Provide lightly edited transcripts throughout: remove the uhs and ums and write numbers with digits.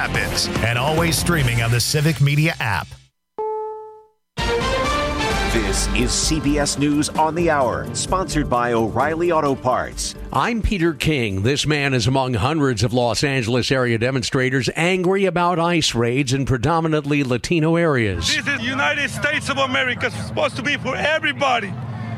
Rapids, and always streaming on the Civic Media app. This is CBS News on the Hour, sponsored by O'Reilly Auto Parts. I'm Peter King. This man is among hundreds of Los Angeles area demonstrators angry about ICE raids in predominantly Latino areas. This is the United States of America. It's supposed to be for everybody.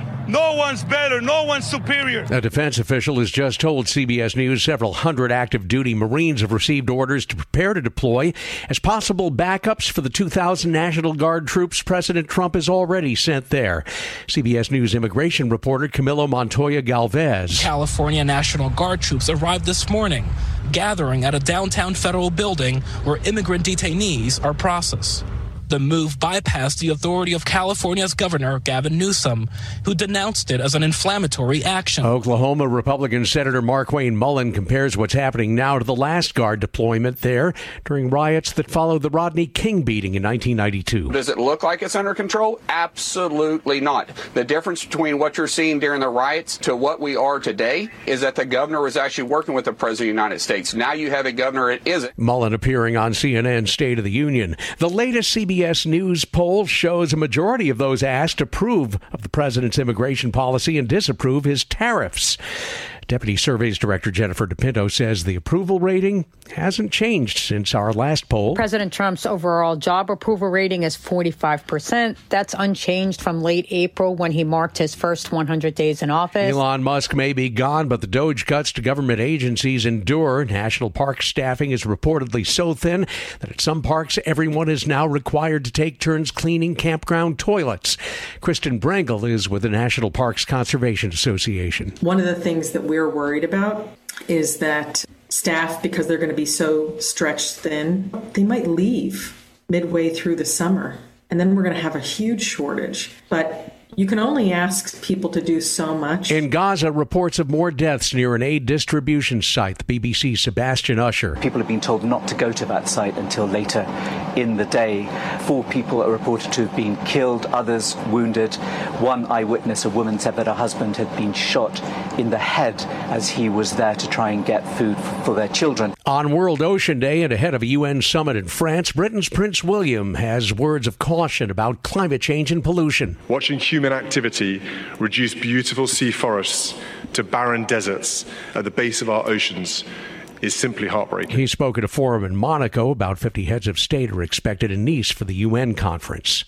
No one's better. No one's superior. A defense official has just told CBS News several hundred active duty Marines have received orders to prepare to deploy as possible backups for the 2,000 National Guard troops President Trump has already sent there. CBS News immigration reporter Camilo Montoya Galvez. California National Guard troops arrived this morning, gathering at a downtown federal building where immigrant detainees are processed. The move bypassed the authority of California's Governor Gavin Newsom, who denounced it as an inflammatory action. Oklahoma Republican Senator Markwayne Mullin compares what's happening now to the last Guard deployment there during riots that followed the Rodney King beating in 1992. Does it look like it's under control? Absolutely not. The difference between what you're seeing during the riots to what we are today is that the governor was actually working with the President of the United States. Now you have a governor that isn't. Mullin appearing on CNN's State of the Union. The latest CBS News poll shows a majority of those asked approve of the president's immigration policy and disapprove his tariffs. Deputy Surveys Director Jennifer DePinto says the approval rating hasn't changed since our last poll. President Trump's overall job approval rating is 45%. That's unchanged from late April when he marked his first 100 days in office. Elon Musk may be gone, but the DOGE cuts to government agencies endure. National park staffing is reportedly so thin that at some parks, everyone is now required to take turns cleaning campground toilets. Kristen Brangle is with the National Parks Conservation Association. One of the things that we're worried about is that staff, because they're going to be so stretched thin, they might leave midway through the summer, and then we're going to have a huge shortage. But you can only ask people to do so much. In Gaza, reports of more deaths near an aid distribution site. The BBC's Sebastian Usher. People have been told not to go to that site until later in the day. 4 people are reported to have been killed, others wounded. One eyewitness, a woman, said that her husband had been shot in the head as he was there to try and get food for their children. On World Ocean Day and ahead of a UN summit in France, Britain's Prince William has words of caution about climate change and pollution. Watching human activity reduce beautiful sea forests to barren deserts at the base of our oceans is simply heartbreaking. He spoke at a forum in Monaco. About 50 heads of state are expected in Nice for the UN conference.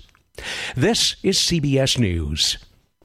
This is CBS News.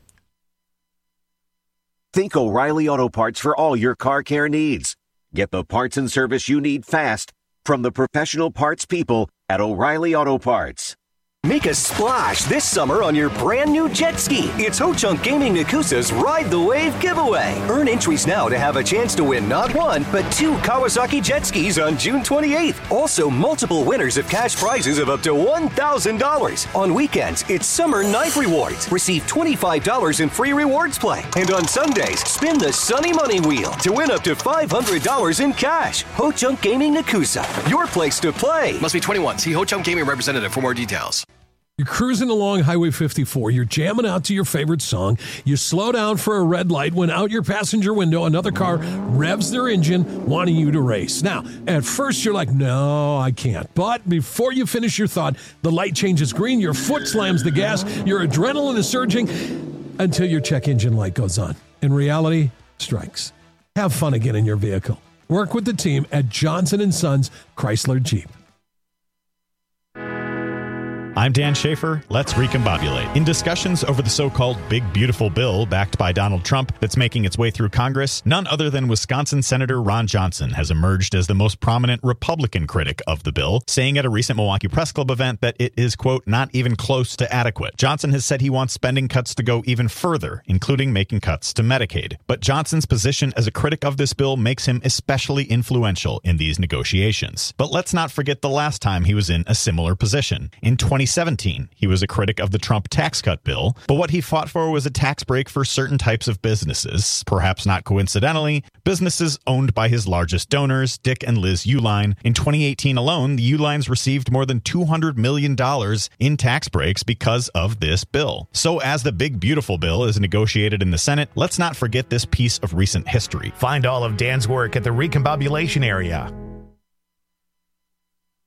Think O'Reilly Auto Parts for all your car care needs. Get the parts and service you need fast from the professional parts people at O'Reilly Auto Parts. Make a splash this summer on your brand new jet ski. It's Ho-Chunk Gaming Nakusa's Ride the Wave giveaway. Earn entries now to have a chance to win not 1, but 2 Kawasaki jet skis on June 28th. Also, multiple winners of cash prizes of up to $1,000. On weekends, it's Summer Night Rewards. Receive $25 in free rewards play. And on Sundays, spin the Sunny Money Wheel to win up to $500 in cash. Ho-Chunk Gaming Nakusa, your place to play. Must be 21. See Ho-Chunk Gaming representative for more details. You're cruising along Highway 54. You're jamming out to your favorite song. You slow down for a red light when out your passenger window, another car revs their engine, wanting you to race. Now, at first you're like, no, I can't. But before you finish your thought, the light changes green, your foot slams the gas, your adrenaline is surging until your check engine light goes on. And reality strikes. Have fun again in your vehicle. Work with the team at Johnson & Sons Chrysler Jeep. I'm Dan Schaefer. Let's recombobulate. In discussions over the so-called Big Beautiful Bill backed by Donald Trump that's making its way through Congress, none other than Wisconsin Senator Ron Johnson has emerged as the most prominent Republican critic of the bill, saying at a recent Milwaukee Press Club event that it is, quote, not even close to adequate. Johnson has said he wants spending cuts to go even further, including making cuts to Medicaid. But Johnson's position as a critic of this bill makes him especially influential in these negotiations. But let's not forget the last time he was in a similar position. In 2017, he was a critic of the Trump tax cut bill, but what he fought for was a tax break for certain types of businesses, perhaps not coincidentally, businesses owned by his largest donors, Dick and Liz Uihlein. In 2018 alone, the Uihleins received more than $200 million in tax breaks because of this bill. So as the Big Beautiful Bill is negotiated in the Senate, let's not forget this piece of recent history. Find all of Dan's work at the Recombobulation area.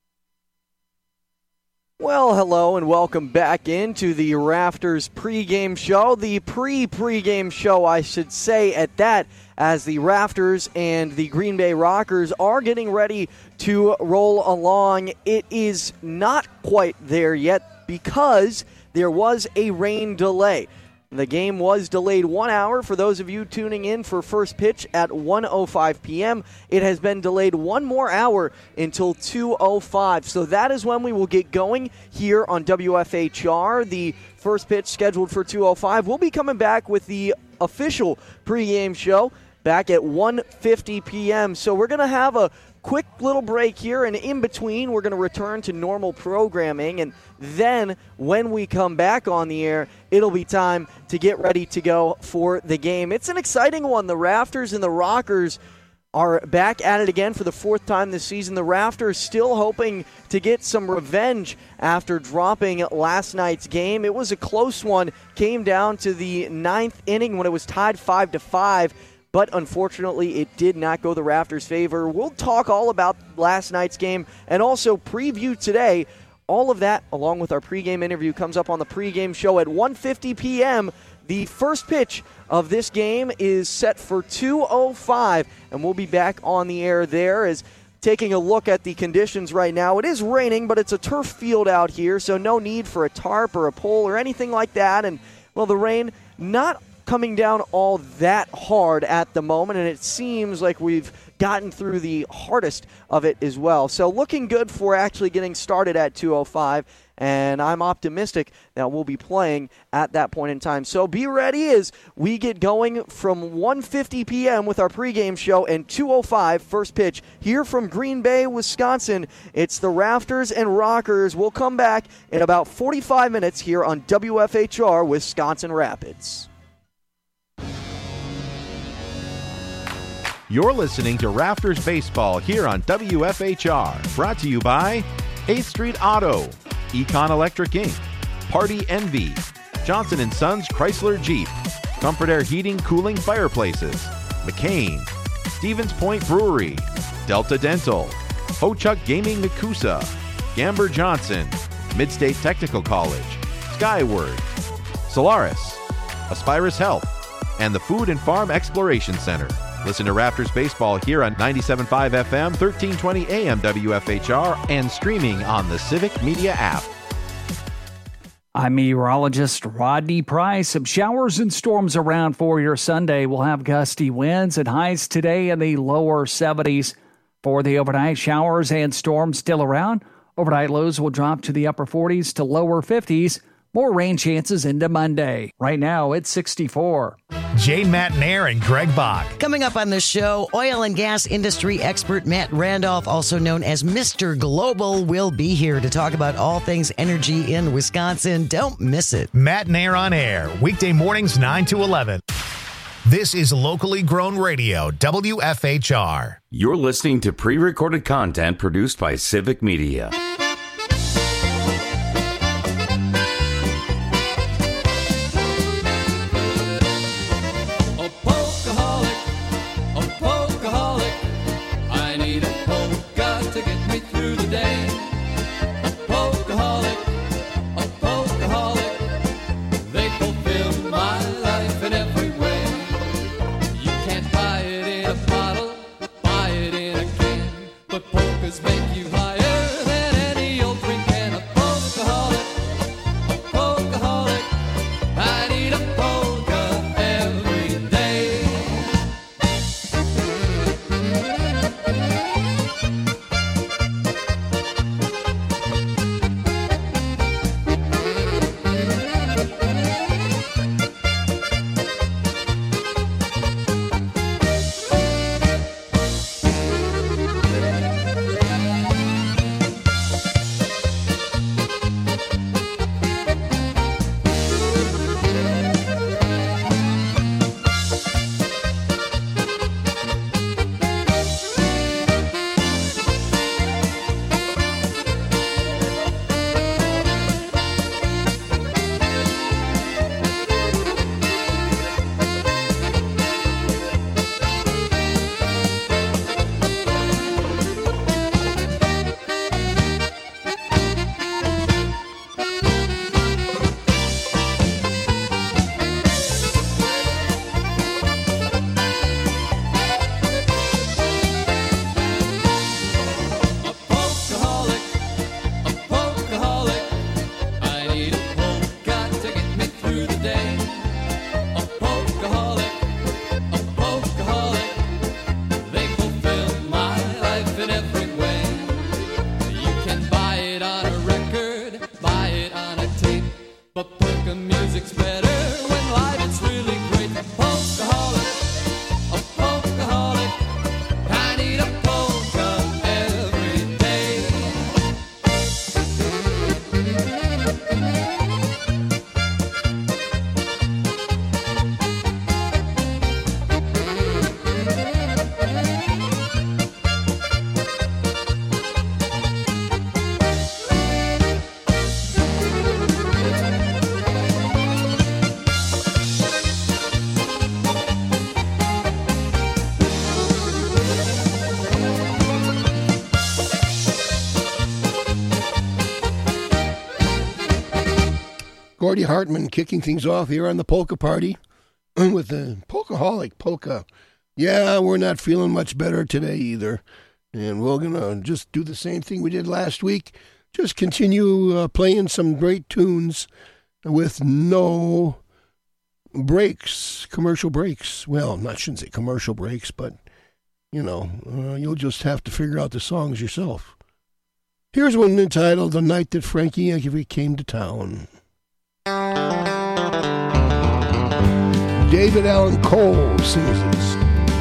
Well, hello and welcome back into the Rafters pregame show. The pregame show, I should say, at that, as the Rafters and the Green Bay Rockers are getting ready to roll along. It is not quite there yet because there was a rain delay. The game was delayed 1 hour for those of you tuning in for first pitch at 1:05 p.m. It has been delayed 1 more hour until 2:05. So that is when we will get going here on WFHR. The first pitch scheduled for 2:05. We'll be coming back with the official pregame show back at 1:50 p.m. So we're going to have a quick little break here, and in between we're going to return to normal programming, and then when we come back on the air, it'll be time to get ready to go for the game. It's an exciting one. The Rafters and the Rockers are back at it again for the fourth time this season. The Rafters still hoping to get some revenge after dropping last night's game. It was a close one, came down to the ninth inning when it was tied 5-5. But unfortunately, it did not go the Rafters' favor. We'll talk all about last night's game and also preview today. All of that, along with our pregame interview, comes up on the pregame show at 1:50 p.m. The first pitch of this game is set for 2:05, and we'll be back on the air there. As taking a look at the conditions right now, it is raining, but it's a turf field out here, so no need for a tarp or a pole or anything like that. And, well, the rain not coming down all that hard at the moment, and it seems like we've gotten through the hardest of it as well. So looking good for actually getting started at 2:05, and I'm optimistic that we'll be playing at that point in time. So be ready as we get going from 1:50 p.m. with our pregame show, and 2:05 first pitch here from Green Bay, Wisconsin. It's the Rafters and Rockers. We'll come back in about 45 minutes here on WFHR Wisconsin Rapids. You're listening to Rafters Baseball here on WFHR. Brought to you by 8th Street Auto, Econ Electric Inc., Party Envy, Johnson & Sons Chrysler Jeep, Comfort Air Heating, Cooling, Fireplaces, McCain, Stevens Point Brewery, Delta Dental, Ho-Chuck Gaming Nakusa, Gamber Johnson, Midstate Technical College, Skyward, Solaris, Aspirus Health, and the Food and Farm Exploration Center. Listen to Rafters Baseball here on 97.5 FM, 1320 AM WFHR, and streaming on the Civic Media app. I'm meteorologist Rodney Price. Some showers and storms around for your Sunday. We'll have gusty winds and highs today in the lower 70s. For the overnight, showers and storms still around. Overnight lows will drop to the upper 40s to lower 50s. More rain chances into Monday. Right now, it's 64. Jay Matnair and Greg Bach. Coming up on this show, oil and gas industry expert Matt Randolph, also known as Mr. Global, will be here to talk about all things energy in Wisconsin. Don't miss it. Matnair on air, weekday mornings 9 to 11. This is locally grown radio, WFHR. You're listening to pre-recorded content produced by Civic Media. Gordy Hartman kicking things off here on the Polka Party with the Polkaholic Polka. Yeah, we're not feeling much better today either. And we're going to just do the same thing we did last week. Just continue playing some great tunes with no breaks, commercial breaks. Well, I shouldn't say commercial breaks, but, you'll just have to figure out the songs yourself. Here's one entitled The Night That Frankie Yankovic Came to Town. David Allan Cole sings this.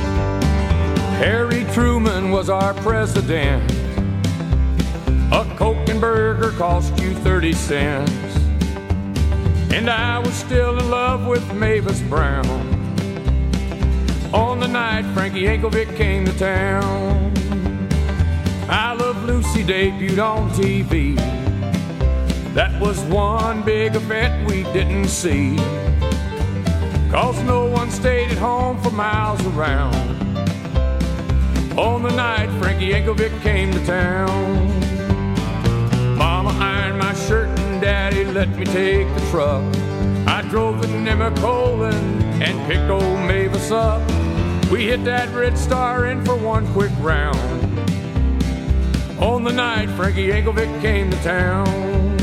Harry Truman was our president. A Coke and burger cost you 30 cents. And I was still in love with Mavis Brown on the night Frankie Yankovic came to town. I Love Lucy debuted on TV. That was one big event we didn't see, 'cause no one stayed at home for miles around on the night Frankie Yankovic came to town. Mama ironed my shirt and Daddy let me take the truck. I drove to Nemacolin and picked old Mavis up. We hit that Red Star Inn for one quick round on the night Frankie Yankovic came to town.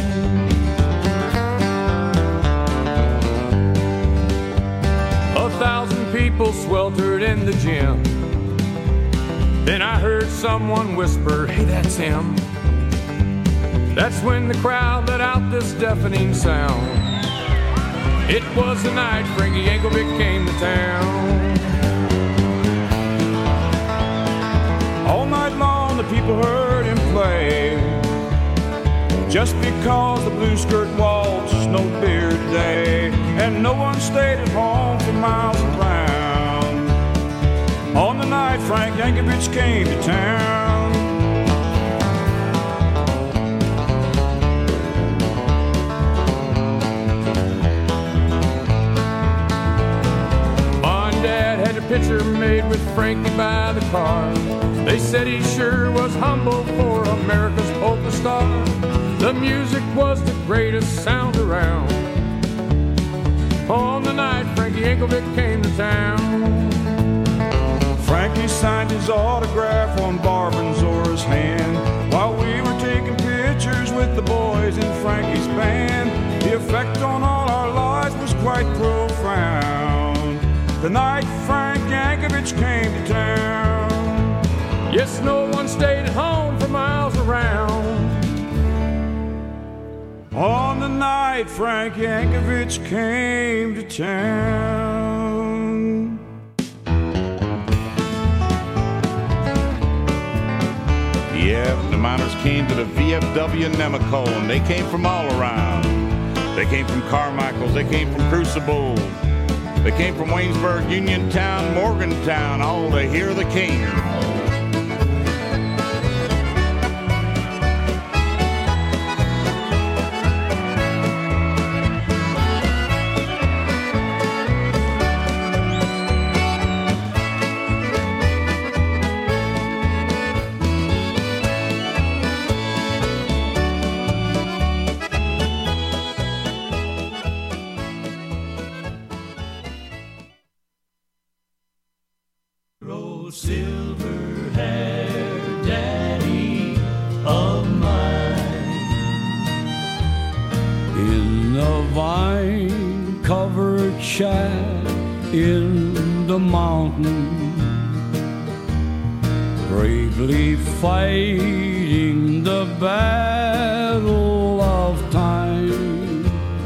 1,000 people sweltered in the gym. Then I heard someone whisper, "Hey, that's him." That's when the crowd let out this deafening sound. It was the night Frankie Yankovic came to town. All night long the people heard him play. Just because the blue skirt waltz snowed beer today, and no one stayed at home for miles around on the night Frank Yankovic came to town. Mom and Dad had a picture made with Frankie by the car. They said he sure was humble for America's polka star. The music was the greatest sound around on the night Frankie Yankovic came to town. Frankie signed his autograph on Barb and Zora's hand while we were taking pictures with the boys in Frankie's band. The effect on all our lives was quite profound the night Frank Yankovic came to town. Yes, no one stayed at home for miles around on the night Frank Yankovic came to town. Yeah, the miners came to the VFW in Nemacolin. They came from all around. They came from Carmichael's, they came from Crucible, they came from Waynesburg, Uniontown, Morgantown, all to hear the king. In the mountain, bravely fighting the battle of time,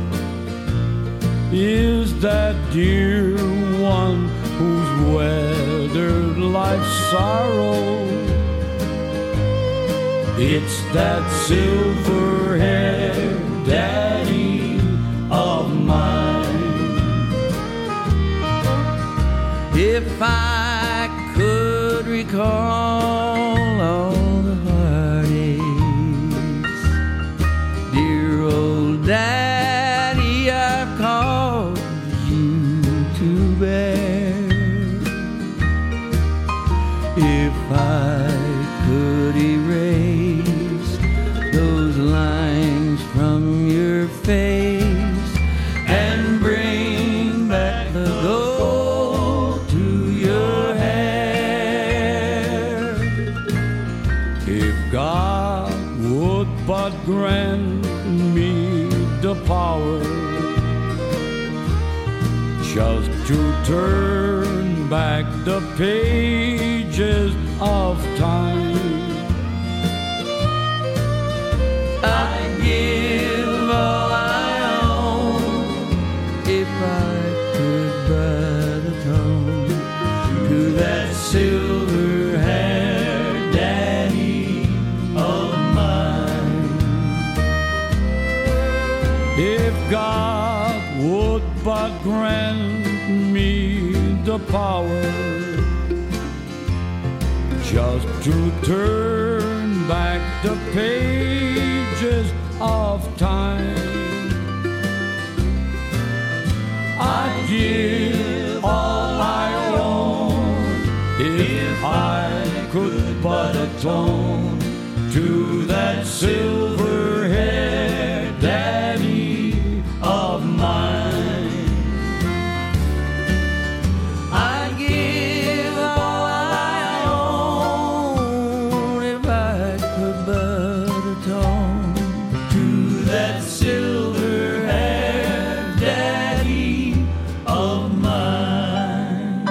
is that dear one who's weathered life's sorrow. It's that silver-haired daddy of mine. If I could recall all the heartaches, dear old daddy, I've caused you to bear. If I could erase those lines from your but grant me the power just to turn back the pages of time. I'd give all I own if I could but atone to that silver-haired daddy of mine. If God would but grant me the power just to turn back the pages of time, I'd give all I own if I could but atone to that silver-haired daddy of mine. I'd give all I own if I could but atone to that silver-haired daddy of mine.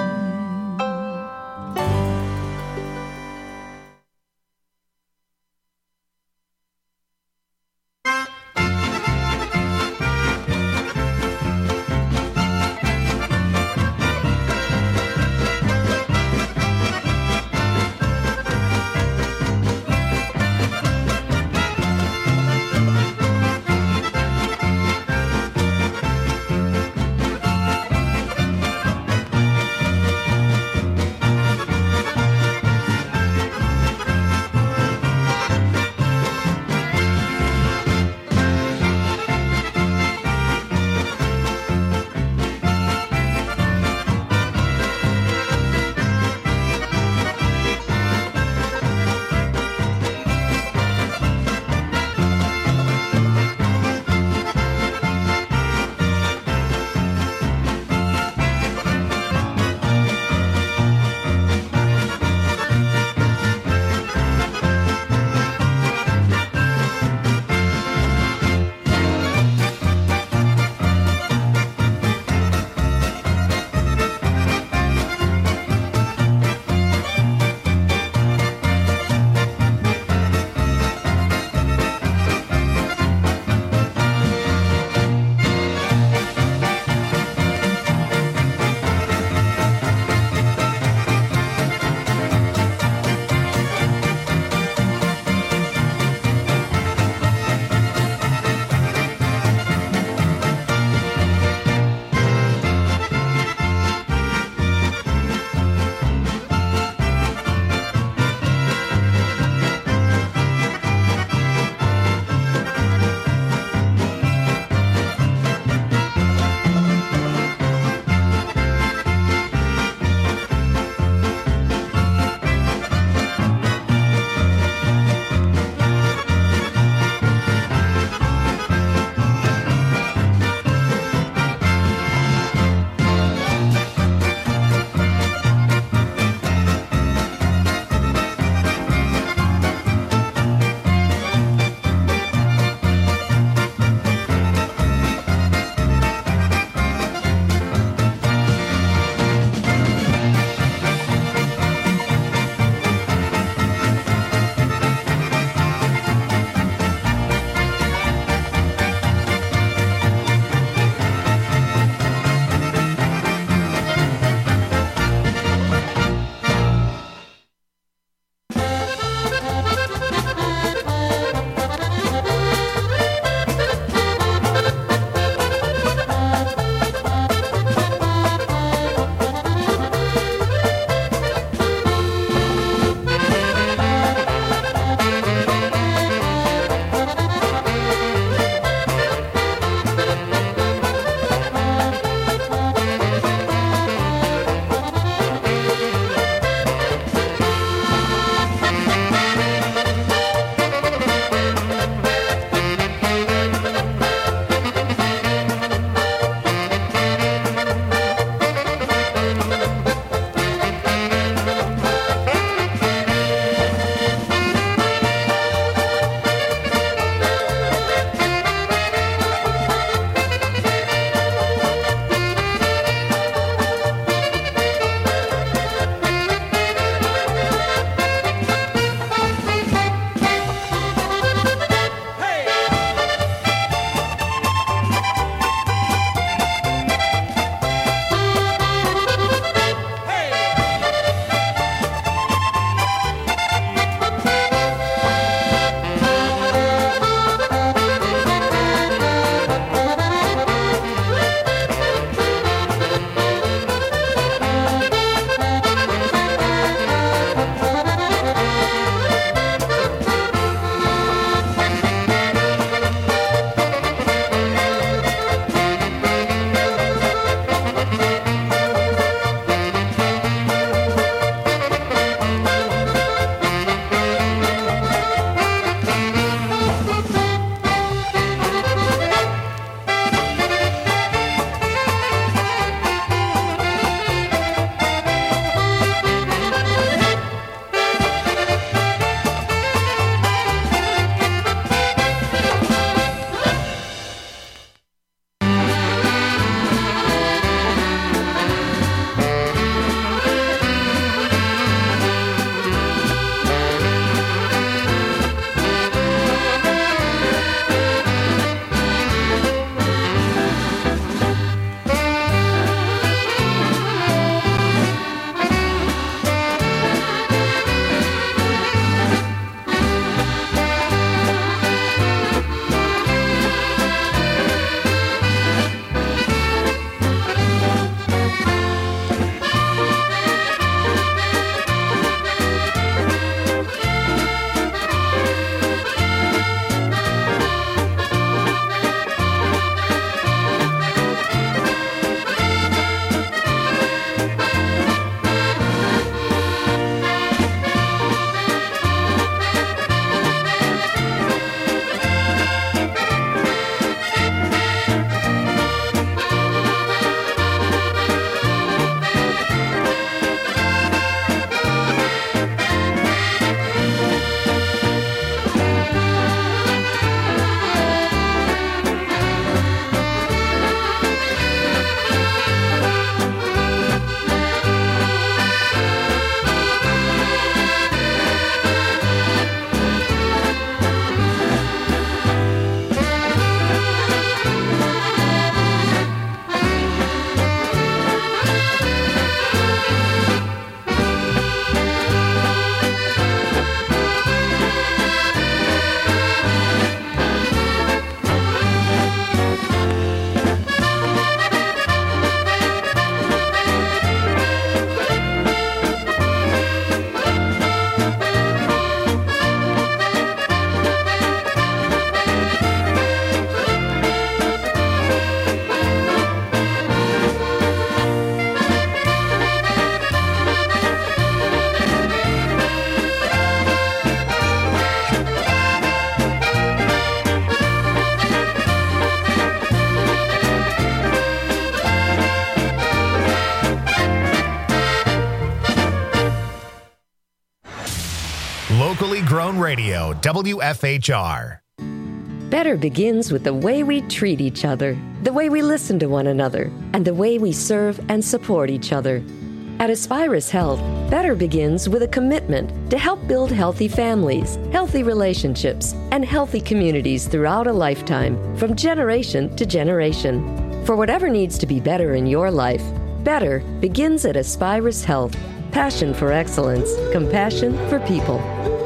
locally grown radio, WFHR. Better begins with the way we treat each other, the way we listen to one another, and the way we serve and support each other. At Aspirus Health, better begins with a commitment to help build healthy families, healthy relationships, and healthy communities throughout a lifetime, from generation to generation. For whatever needs to be better in your life, better begins at Aspirus Health. Passion for excellence, compassion for people.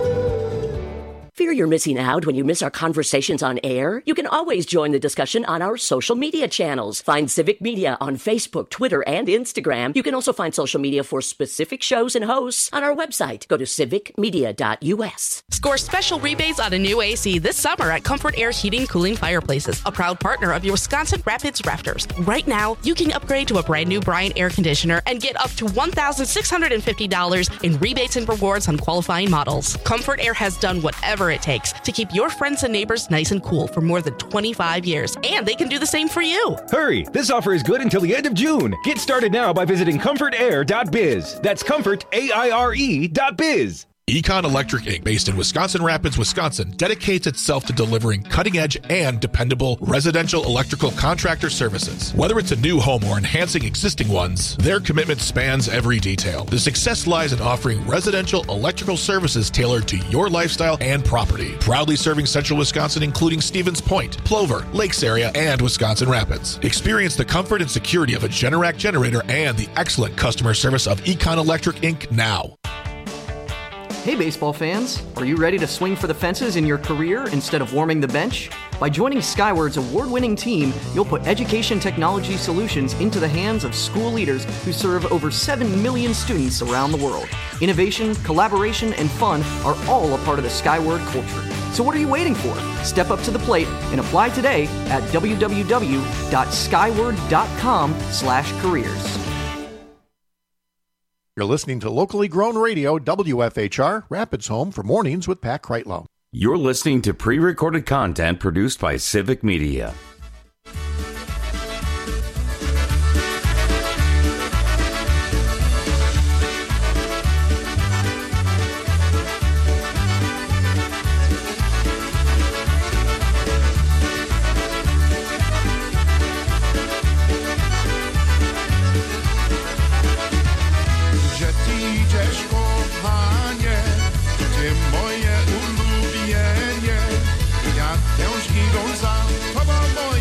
Fear you're missing out when you miss our conversations on air? You can always join the discussion on our social media channels. Find Civic Media on Facebook, Twitter, and Instagram. You can also find social media for specific shows and hosts on our website. Go to civicmedia.us. Score special rebates on a new AC this summer at Comfort Air Heating Cooling Fireplaces, a proud partner of your Wisconsin Rapids Rafters. Right now, you can upgrade to a brand new Bryant air conditioner and get up to $1,650 in rebates and rewards on qualifying models. Comfort Air has done whatever it takes to keep your friends and neighbors nice and cool for more than 25 years, and they can do the same for you. Hurry! This offer is good until the end of June. Get started now by visiting comfortair.biz. That's comfortaire.biz. Econ Electric Inc., based in Wisconsin Rapids, Wisconsin, dedicates itself to delivering cutting-edge and dependable residential electrical contractor services. Whether it's a new home or enhancing existing ones, their commitment spans every detail. The success lies in offering residential electrical services tailored to your lifestyle and property. Proudly serving central Wisconsin, including Stevens Point, Plover, Lakes area, and Wisconsin Rapids. Experience the comfort and security of a Generac generator and the excellent customer service of Econ Electric Inc. now. Hey baseball fans, are you ready to swing for the fences in your career instead of warming the bench? By joining Skyward's award-winning team, you'll put education technology solutions into the hands of school leaders who serve over 7 million students around the world. Innovation, collaboration, and fun are all a part of the Skyward culture. So what are you waiting for? Step up to the plate and apply today at www.skyward.com/careers. You're listening to locally grown radio, WFHR, Rapids Home for Mornings with Pat Kreitlow. You're listening to pre-recorded content produced by Civic Media. Moje ulubienie, jak książki Gonza, to moje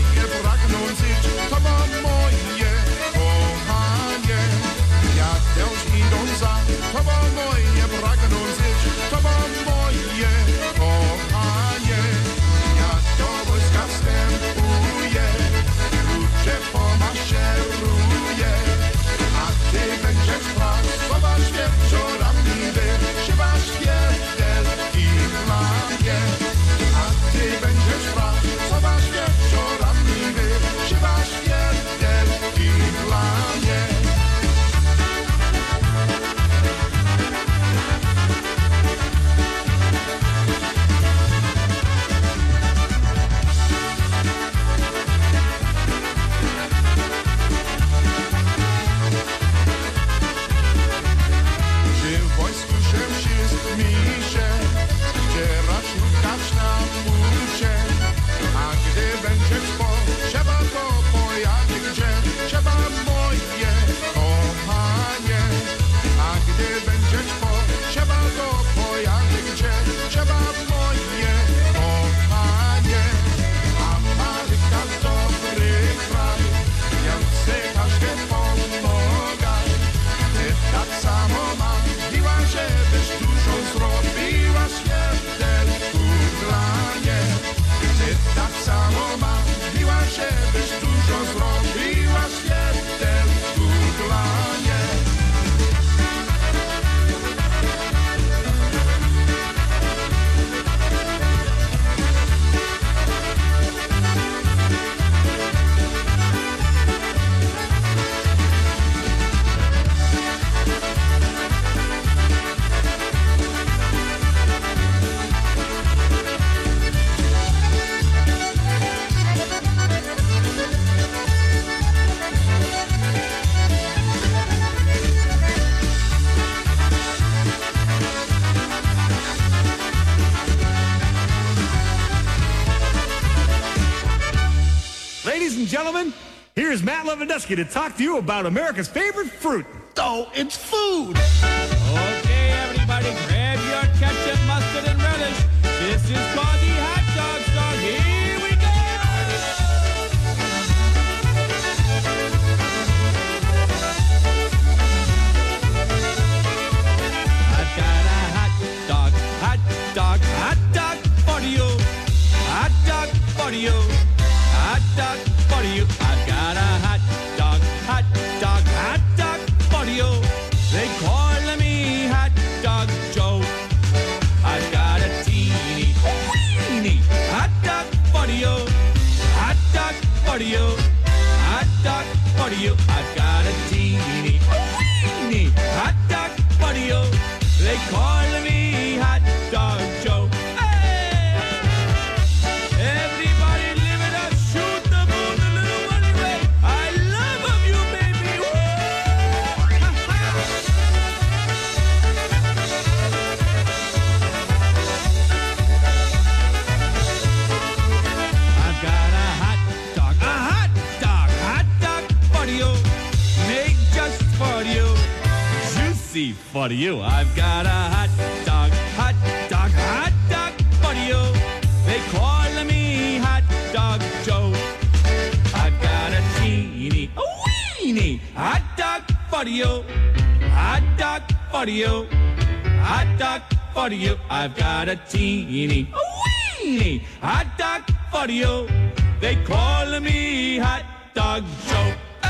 Ladies and gentlemen, here's Matt Lewandowski to talk to you about America's favorite fruit. Oh, it's food. Okay, everybody, grab your ketchup, mustard, and relish. This is called the hot dog song. Here we go. I've got a hot dog for you. Hot dog for you. Hot dog for you. I've got a hot dog for you. They call me Hot Dog Joe. I've got a teeny weeny hot dog for you. Hot dog for you. Hot dog for you. I've got a teeny weeny hot dog for you. They call me Hot Dog Joe. For you, I've got a hot dog for you. They call me Hot Dog Joe. I've got a teeny weeny hot dog for you. Hot dog for you. Hot dog for you. I've got a teeny weeny hot dog for you. They call me Hot Dog Joe.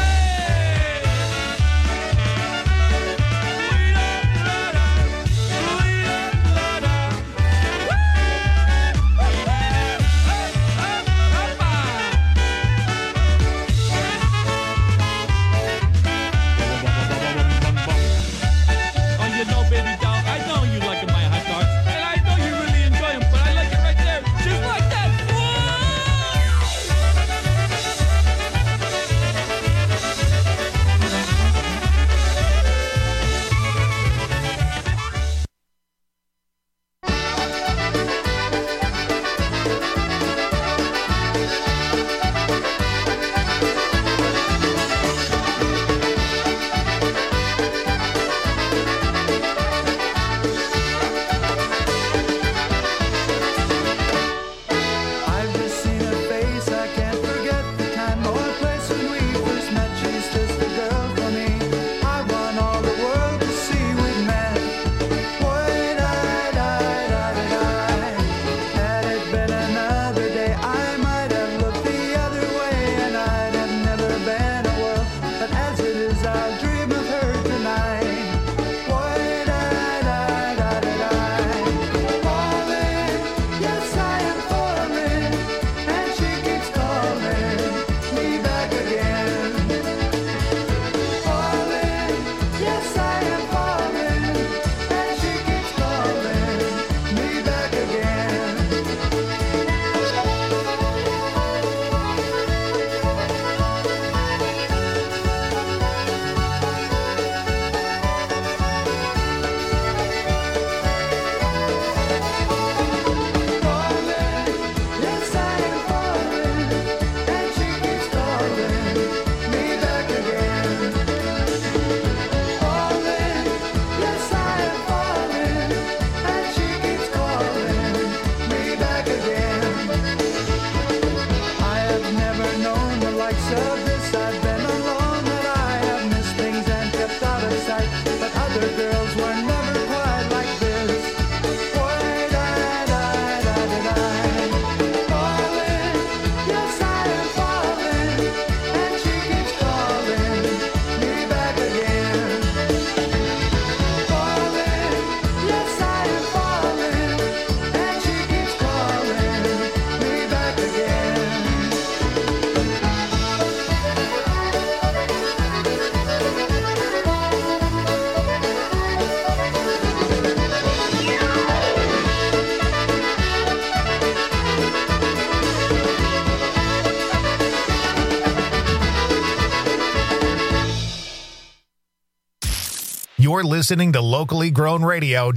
You're listening to locally grown radio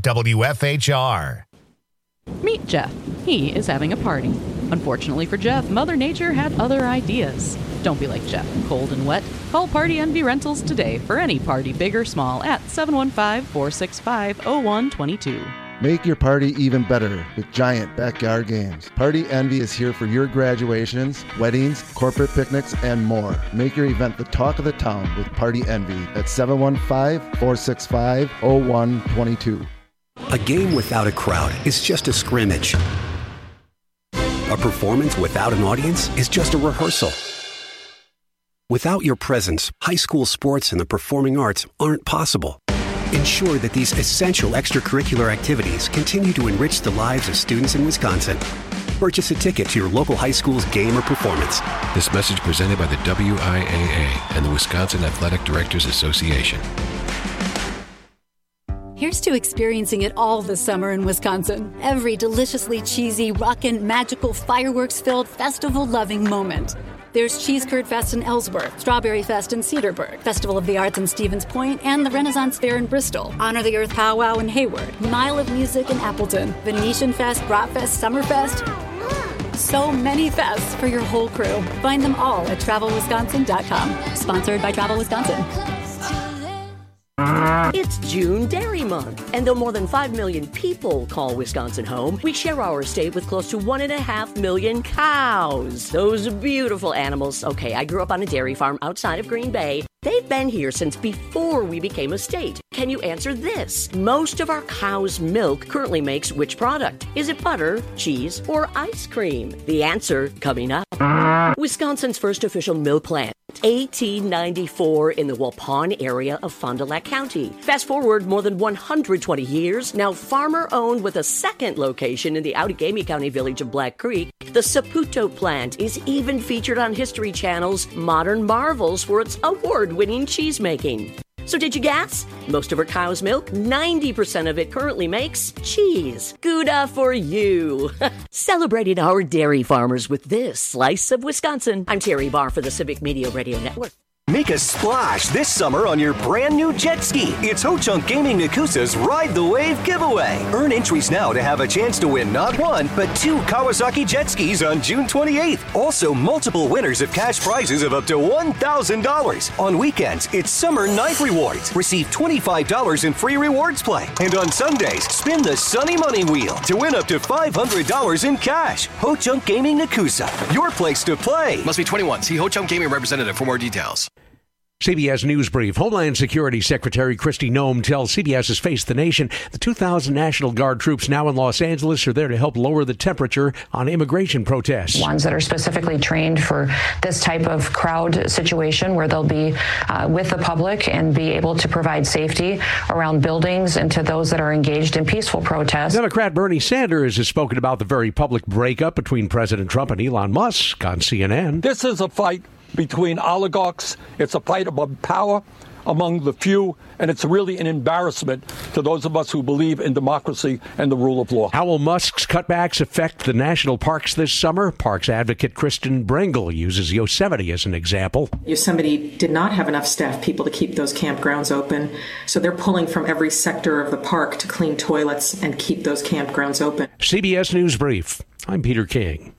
WFHR. Meet Jeff. He is having a party. Unfortunately for Jeff, Mother Nature had other ideas. Don't be like Jeff, cold and wet. Call Party Envy Rentals today for any party, big or small, at 715-465-0122. Make your party even better with Giant Backyard Games. Party Envy is here for your graduations, weddings, corporate picnics, and more. Make your event the talk of the town with Party Envy at 715-465-0122. A game without a crowd is just a scrimmage. A performance without an audience is just a rehearsal. Without your presence, high school sports and the performing arts aren't possible. Ensure that these essential extracurricular activities continue to enrich the lives of students in Wisconsin. Purchase a ticket to your local high school's game or performance. This message presented by the WIAA and the Wisconsin Athletic Directors Association. Here's to experiencing it all this summer in Wisconsin. Every deliciously cheesy, rockin', magical, fireworks-filled, festival-loving moment. There's Cheese Curd Fest in Ellsworth, Strawberry Fest in Cedarburg, Festival of the Arts in Stevens Point, and the Renaissance Fair in Bristol, Honor the Earth Powwow in Hayward, Mile of Music in Appleton, Venetian Fest, Bratfest, Summerfest. So many fests for your whole crew. Find them all at TravelWisconsin.com. Sponsored by Travel Wisconsin. It's June Dairy Month, and though more than 5 million people call Wisconsin home, we share our state with close to 1.5 million cows. Those beautiful animals. Okay, I grew up on a dairy farm outside of Green Bay. They've been here since before we became a state. Can you answer this? Most of our cow's milk currently makes which product? Is it butter, cheese, or ice cream? The answer coming up. Wisconsin's first official milk plant. 1894 in the Waupun area of Fond du Lac County. Fast forward more than 120 years, now farmer-owned with a second location in the Outagamie County village of Black Creek, the Saputo plant is even featured on History Channel's Modern Marvels for its award-winning cheese-making. So did you guess? Most of our cow's milk, 90% of it currently makes cheese. Gouda for you. Celebrating our dairy farmers with this slice of Wisconsin. I'm Terry Barr for the Civic Media Radio Network. Make a splash this summer on your brand new jet ski. It's Ho-Chunk Gaming Nakusa's Ride the Wave giveaway. Earn entries now to have a chance to win not one, but 2 Kawasaki jet skis on June 28th. Also, multiple winners of cash prizes of up to $1,000. On weekends, it's Summer Night Rewards. Receive $25 in free rewards play. And on Sundays, spin the Sunny Money Wheel to win up to $500 in cash. Ho-Chunk Gaming Nakusa, your place to play. Must be 21. See Ho-Chunk Gaming representative for more details. CBS News Brief. Homeland Security Secretary Kristi Noem tells CBS's Face the Nation the 2,000 National Guard troops now in Los Angeles are there to help lower the temperature on immigration protests. Ones that are specifically trained for this type of crowd situation where they'll be with the public and be able to provide safety around buildings and to those that are engaged in peaceful protests. Democrat Bernie Sanders has spoken about the very public breakup between President Trump and Elon Musk on CNN. This is a fight between oligarchs. It's a fight about power among the few, and it's really an embarrassment to those of us who believe in democracy and the rule of law. How will Musk's cutbacks affect the national parks this summer? Parks advocate Kristen Bringle uses Yosemite as an example. Yosemite did not have enough staff people to keep those campgrounds open, so they're pulling from every sector of the park to clean toilets and keep those campgrounds open. CBS News Brief. I'm Peter King.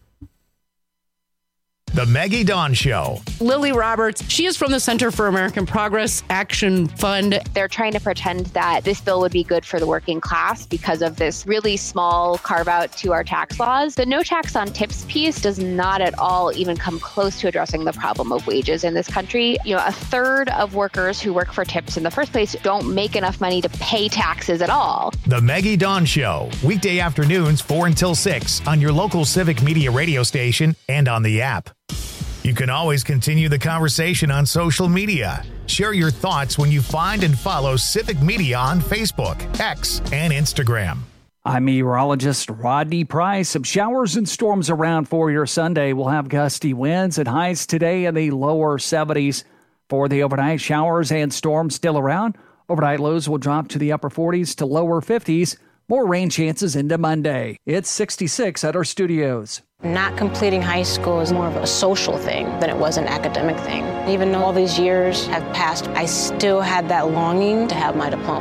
The Maggie Dawn Show. Lily Roberts, she is from the Center for American Progress Action Fund. They're trying to pretend that this bill would be good for the working class because of this really small carve out to our tax laws. The no tax on tips piece does not at all even come close to addressing the problem of wages in this country. You know, a third of workers who work for tips in the first place don't make enough money to pay taxes at all. The Maggie Dawn Show, weekday afternoons 4 until 6 on your local Civic Media radio station and on the app. You can always continue the conversation on social media. Share your thoughts when you find and follow Civic Media on Facebook, X, and Instagram. I'm meteorologist Rodney Price. Some showers and storms around for your Sunday. We'll have gusty winds and highs today in the lower 70s. For the overnight, showers and storms still around. Overnight lows will drop to the upper 40s to lower 50s. More rain chances into Monday. It's 66 at our studios. Not completing high school is more of a social thing than it was an academic thing. Even though all these years have passed, I still had that longing to have my diploma.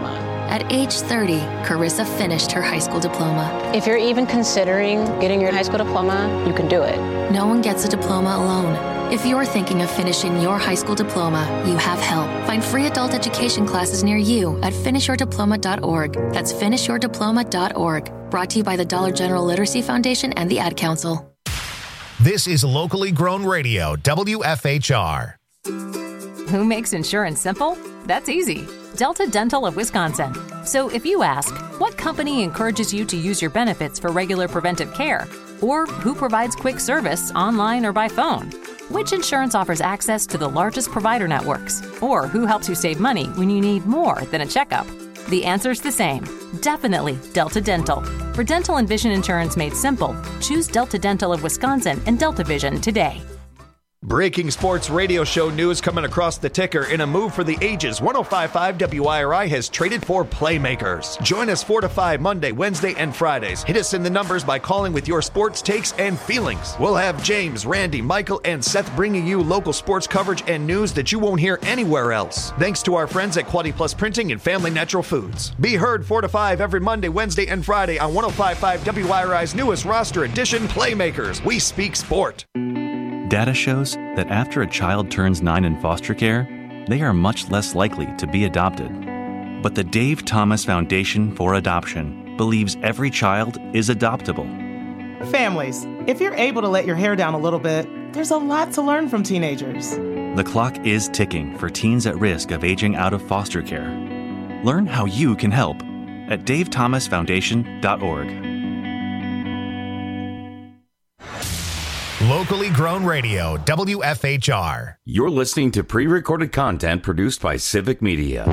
At age 30, Carissa finished her high school diploma. If you're even considering getting your high school diploma, you can do it. No one gets a diploma alone. If you're thinking of finishing your high school diploma, you have help. Find free adult education classes near you at finishyourdiploma.org. That's finishyourdiploma.org. Brought to you by the Dollar General Literacy Foundation and the Ad Council. This is locally grown radio, WFHR. Who makes insurance simple? That's easy. Delta Dental of Wisconsin. So if you ask, what company encourages you to use your benefits for regular preventive care? Or who provides quick service online or by phone? Which insurance offers access to the largest provider networks? Or who helps you save money when you need more than a checkup? The answer's the same. Definitely Delta Dental. For dental and vision insurance made simple, choose Delta Dental of Wisconsin and Delta Vision today. Breaking sports radio show news coming across the ticker. In a move for the ages, 105.5 WIRI has traded for playmakers. Join us 4 to 5 Monday, Wednesday, and Fridays. Hit us in the numbers by calling with your sports takes and feelings. We'll have James, Randy, Michael, and Seth bringing you local sports coverage and news that you won't hear anywhere else. Thanks to our friends at Quality Plus Printing and Family Natural Foods. Be heard 4 to 5 every Monday, Wednesday, and Friday on 105.5 WIRI's newest roster edition, Playmakers. We speak sport. Data shows that after a child turns 9 in foster care, they are much less likely to be adopted. But the Dave Thomas Foundation for Adoption believes every child is adoptable. Families, if you're able to let your hair down a little bit, there's a lot to learn from teenagers. The clock is ticking for teens at risk of aging out of foster care. Learn how you can help at davethomasfoundation.org. Locally grown radio, WFHR. You're listening to pre-recorded content produced by Civic Media.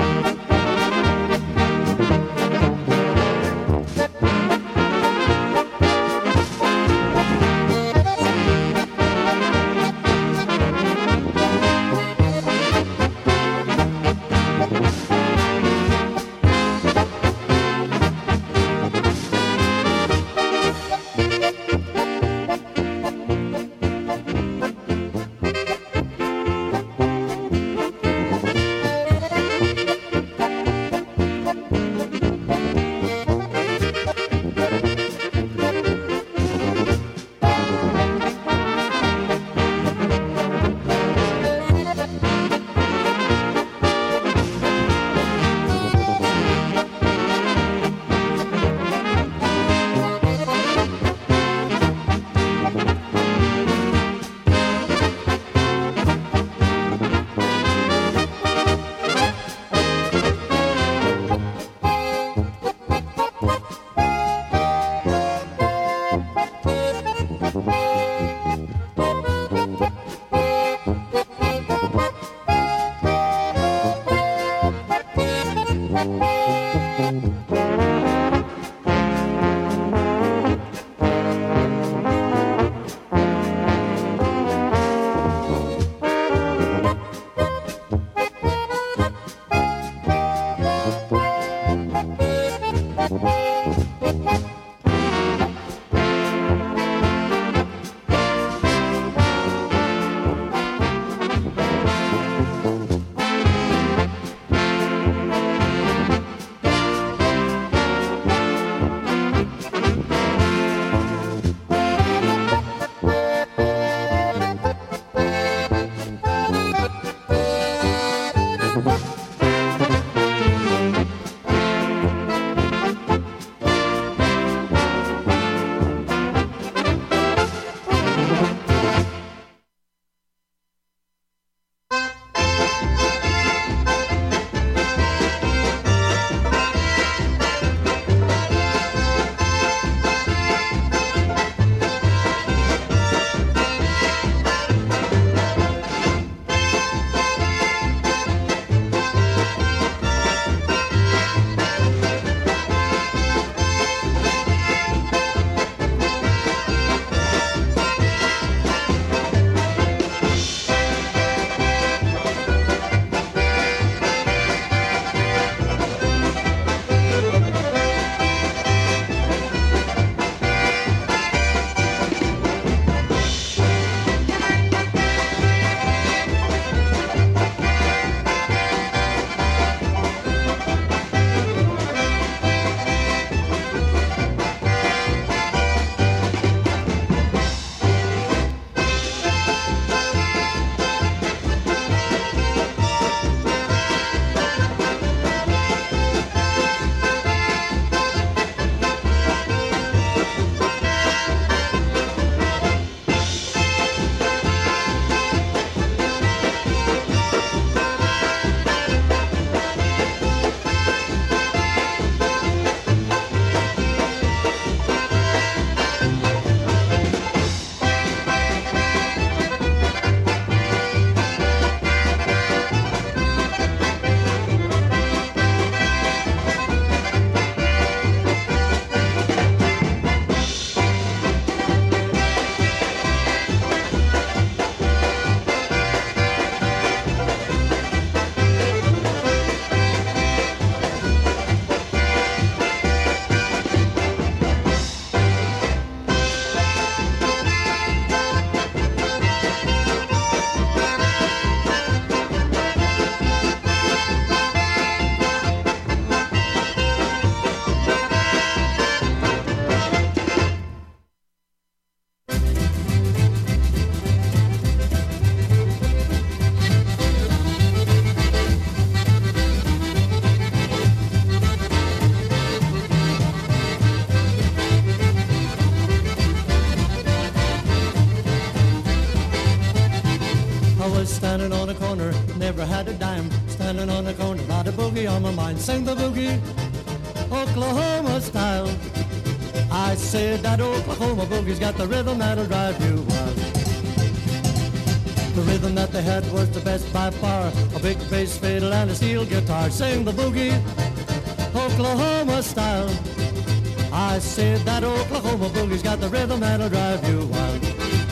was standing on a corner, never had a dime. Standing on a corner, not a boogie on my mind. Sing the boogie, Oklahoma style. I said that Oklahoma boogie's got the rhythm that'll drive you wild. The rhythm that they had was the best by far. A big bass fiddle and a steel guitar. Sing the boogie, Oklahoma style. I said that Oklahoma boogie's got the rhythm that'll drive you wild.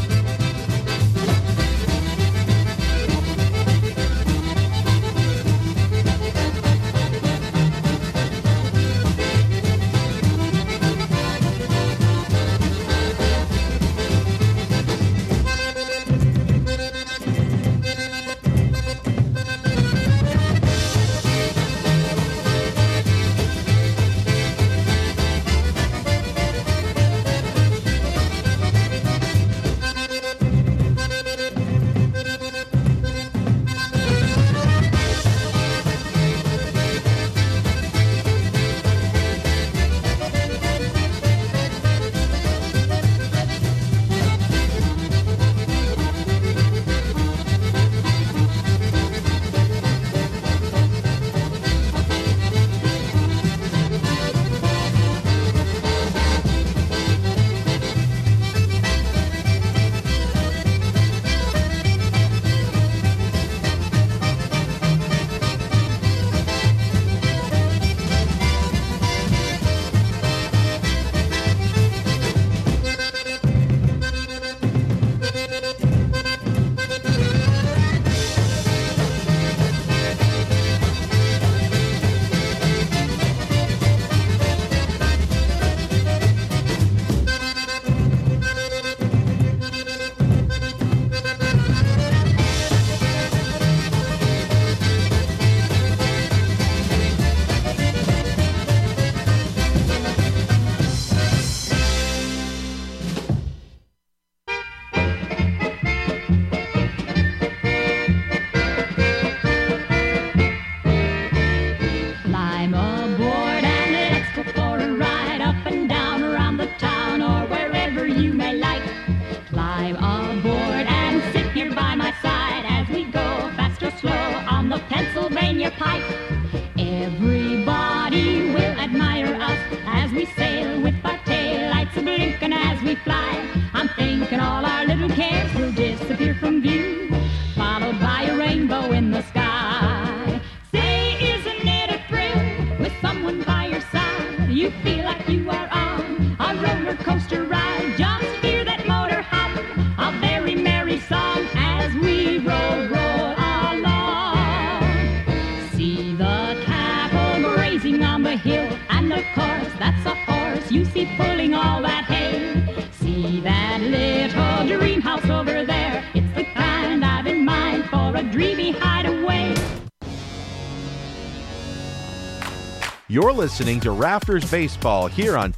You're listening to Rafters Baseball here on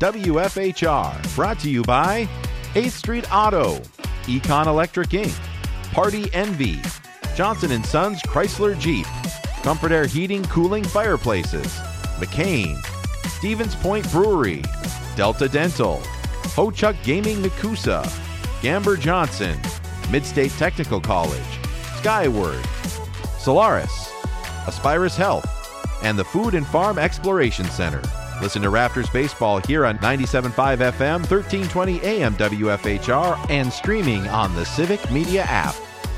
WFHR, brought to you by 8th Street Auto, Econ Electric Inc., Party Envy, Johnson & Sons Chrysler Jeep, Comfort Air Heating, Cooling, Fireplaces, McCain, Stevens Point Brewery, Delta Dental, Ho-Chuk Gaming Nakusa, Gamber Johnson, Midstate Technical College, Skyward, Solaris, Aspirus Health, and the Food and Farm Exploration Center. Listen to Rafters Baseball here on 97.5 FM, 1320 AM WFHR, and streaming on the Civic Media app.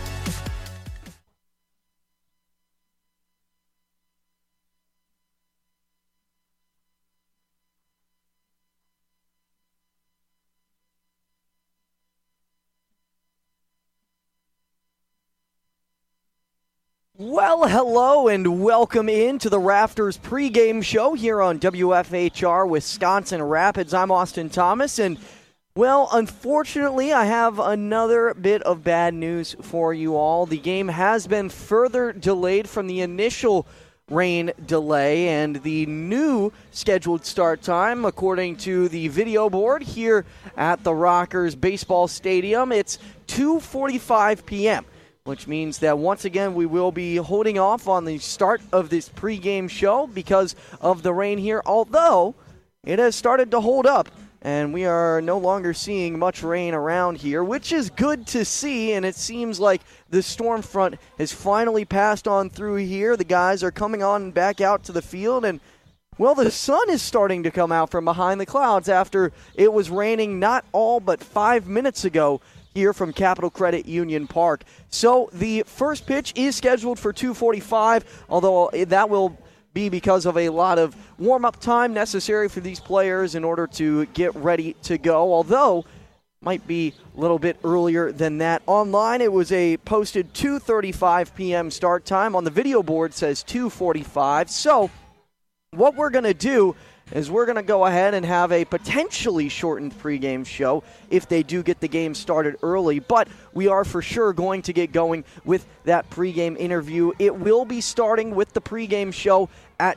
Well, hello and welcome into the Rafters pregame show here on WFHR Wisconsin Rapids. I'm Austin Thomas, and, well, unfortunately, I have another bit of bad news for you all. The game has been further delayed from the initial rain delay, and the new scheduled start time, according to the video board here at the Rockers Baseball Stadium, it's 2:45 p.m., which means that once again we will be holding off on the start of this pregame show because of the rain here, although it has started to hold up and we are no longer seeing much rain around here, which is good to see, and it seems like the storm front has finally passed on through here. The guys are coming on back out to the field, and, well, the sun is starting to come out from behind the clouds after it was raining not all but 5 minutes ago here from Capital Credit Union Park. So the first pitch is scheduled for 2:45, although that will be because of a lot of warm-up time necessary for these players in order to get ready to go, although might be a little bit earlier than that. Online, it was a posted 2:35 p.m. start time. On the video board, says 2:45. So what we're going to do is we're going to go ahead and have a potentially shortened pregame show if they do get the game started early, but we are for sure going to get going with that pregame interview. It will be starting with the pregame show at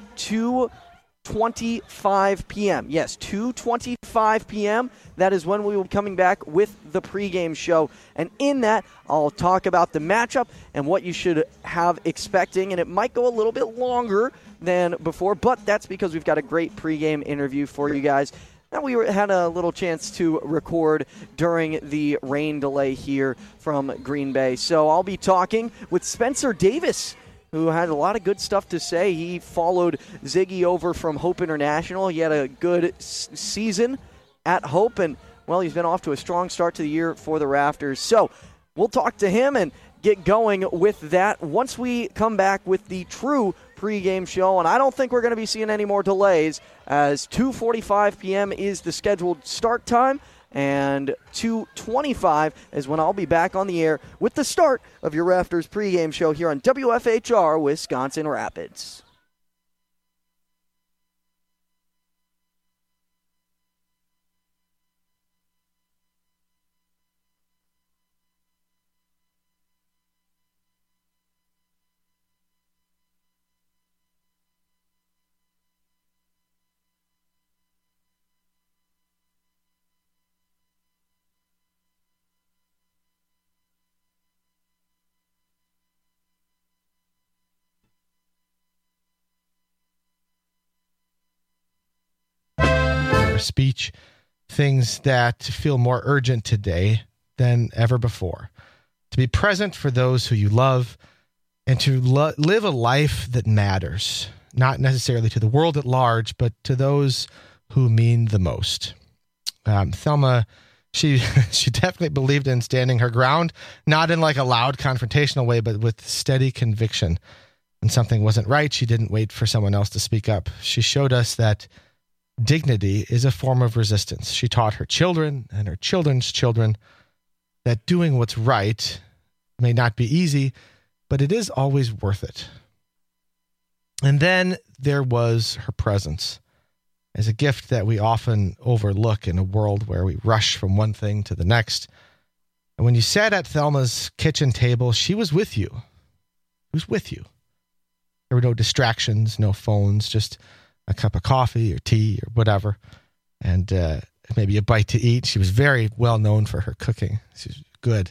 2:25 p.m. Yes, 2:25 p.m. That is when we will be coming back with the pregame show. And in that, I'll talk about the matchup and what you should have expecting. And it might go a little bit longer than before, but that's because we've got a great pregame interview for you guys that we had a little chance to record during the rain delay here from Green Bay. So I'll be talking with Spencer Davis, who had a lot of good stuff to say. He followed Ziggy over from Hope International. He had a good season at Hope, and, well, he's been off to a strong start to the year for the Rafters. So we'll talk to him and get going with that once we come back with the true pregame show. And I don't think we're going to be seeing any more delays, as 2:45 p.m. is the scheduled start time, and 2:25 is when I'll be back on the air with the start of your Rafters pregame show here on WFHR Wisconsin Rapids. Speech, things that feel more urgent today than ever before. To be present for those who you love and to live a life that matters, not necessarily to the world at large, but to those who mean the most. Thelma, she definitely believed in standing her ground, not in like a loud confrontational way, but with steady conviction. When something wasn't right, she didn't wait for someone else to speak up. She showed us that dignity is a form of resistance. She taught her children and her children's children that doing what's right may not be easy, but it is always worth it. And then there was her presence as a gift that we often overlook in a world where we rush from one thing to the next. And when you sat at Thelma's kitchen table, she was with you. She was with you. There were no distractions, no phones, just a cup of coffee or tea or whatever, and maybe a bite to eat. She was very well known for her cooking. She was good.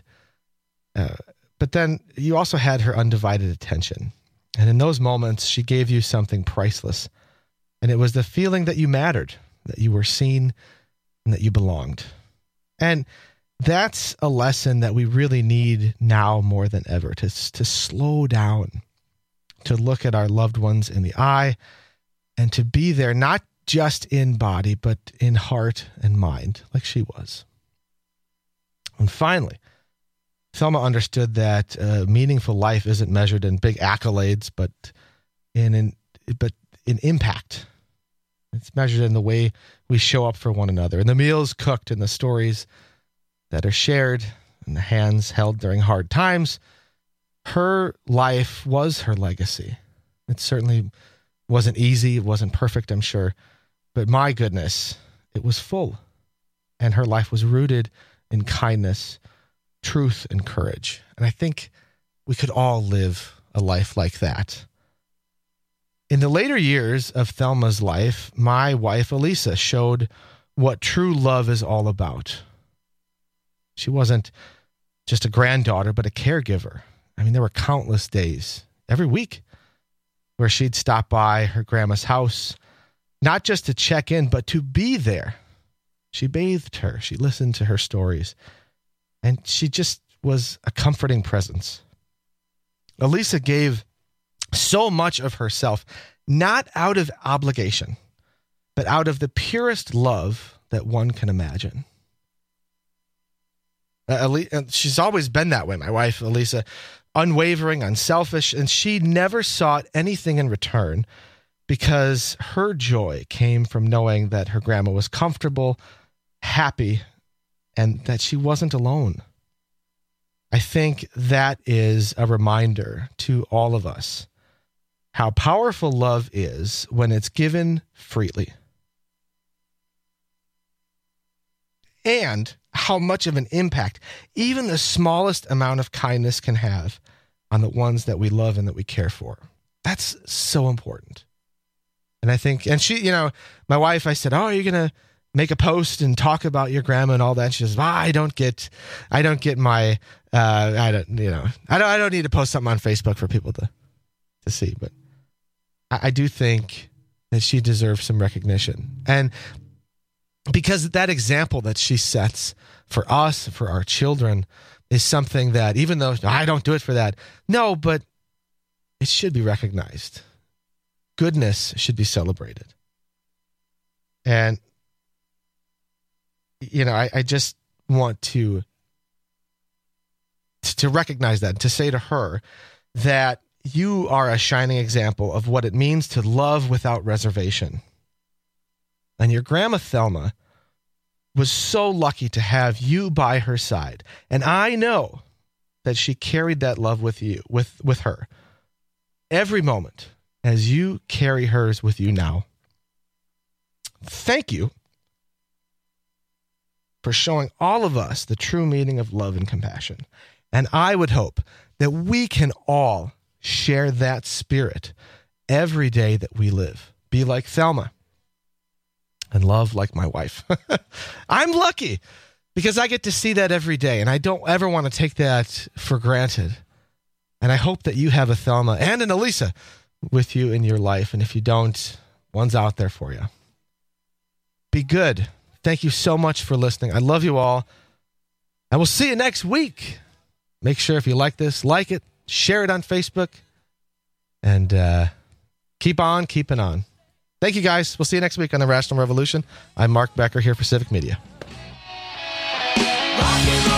But then you also had her undivided attention. And in those moments, she gave you something priceless. And it was the feeling that you mattered, that you were seen, and that you belonged. And that's a lesson that we really need now more than ever, to slow down, to look at our loved ones in the eye, and to be there, not just in body, but in heart and mind, like she was. And finally, Thelma understood that meaningful life isn't measured in big accolades, but in impact. It's measured in the way we show up for one another, in the meals cooked, and the stories that are shared, and the hands held during hard times. Her life was her legacy. It certainly wasn't easy. It wasn't perfect, I'm sure. But my goodness, it was full. And her life was rooted in kindness, truth, and courage. And I think we could all live a life like that. In the later years of Thelma's life, my wife, Elisa, showed what true love is all about. She wasn't just a granddaughter, but a caregiver. I mean, there were countless days, every week, where she'd stop by her grandma's house, not just to check in, but to be there. She bathed her. She listened to her stories. And she just was a comforting presence. Elisa gave so much of herself, not out of obligation, but out of the purest love that one can imagine. She's always been that way, my wife, Elisa, unwavering, unselfish, and she never sought anything in return because her joy came from knowing that her grandma was comfortable, happy, and that she wasn't alone. I think that is a reminder to all of us how powerful love is when it's given freely. And how much of an impact even the smallest amount of kindness can have on the ones that we love and that we care for. That's so important. And I think, and she, my wife, I said, "Oh, are you going to make a post and talk about your grandma and all that?" She says, "I don't get my, I don't need to post something on Facebook for people to see." But I do think that she deserves some recognition. And because that example that she sets for us, for our children, is something that, even though I don't do it for that, no, but it should be recognized. Goodness should be celebrated. And, I just want to recognize that, to say to her that you are a shining example of what it means to love without reservation. And your grandma Thelma was so lucky to have you by her side. And I know that she carried that love with you, with her, every moment as you carry hers with you now. Thank you for showing all of us the true meaning of love and compassion. And I would hope that we can all share that spirit every day that we live. Be like Thelma and love like my wife. I'm lucky because I get to see that every day, and I don't ever want to take that for granted. And I hope that you have a Thelma and an Elisa with you in your life. And if you don't, one's out there for you. Be good. Thank you so much for listening. I love you all. I will see you next week. Make sure if you like this, like it, share it on Facebook, and keep on keeping on. Thank you, guys. We'll see you next week on The Rational Revolution. I'm Mark Becker here for Civic Media. Rock and roll.